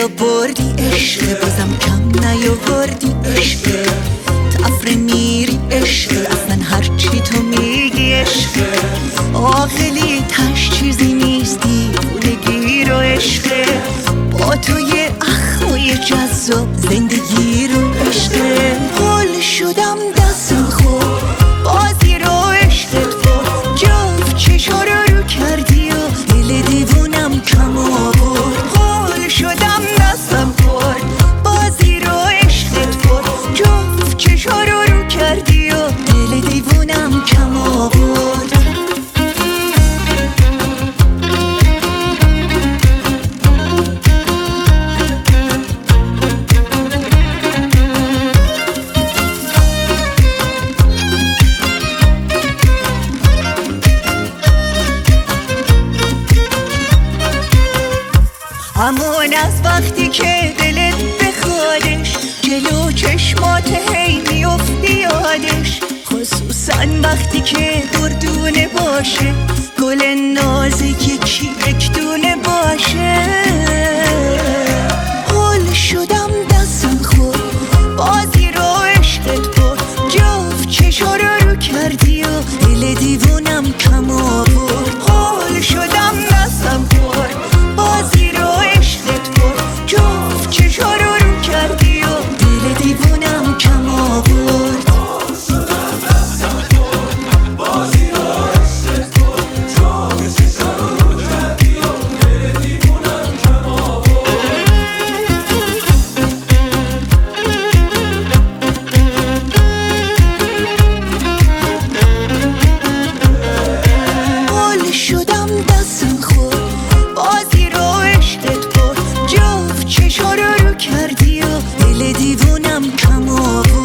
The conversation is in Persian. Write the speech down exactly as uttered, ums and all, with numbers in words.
رو بردی عشق، بازم کم نیاوردی عشق. تفره میری عشق، اصلا هرچی تو میگی عشق. عاقلی تش چیزی نیستی، دیوونگی رو عشق. با تو یه اخوی جذاب، زندگی رو عشق. حال شدم دستم خورد بازی رو عشقت برد. جفت چشا رو رو کردی و دل دیوونم کم آورد. حال شدم دستم خورد بازی رو عشقت برد. جفت چشا رو رو کردی و دل دیوونم کم آورد. همون از وقتی که دلت بخوادش، جلو چشمات هی میفتی یادش. خصوصا وقتی که دردونه باشه، گل نازک یکی یک دونه باشه. حال شدم دستم خورد بازی رو عشقت برد. جفت چشا رو رو کردی و دل دیوونم کم آورد. حال شدم دستم خورد بازی رو عشقت برد. جفت چشا رو رو کردی و دل دیوونم کم آورد. حال شدم دستم خورد بازی رو عشقت برد. جفت چشا رو رو کردی و دل دیوونم کم آورد.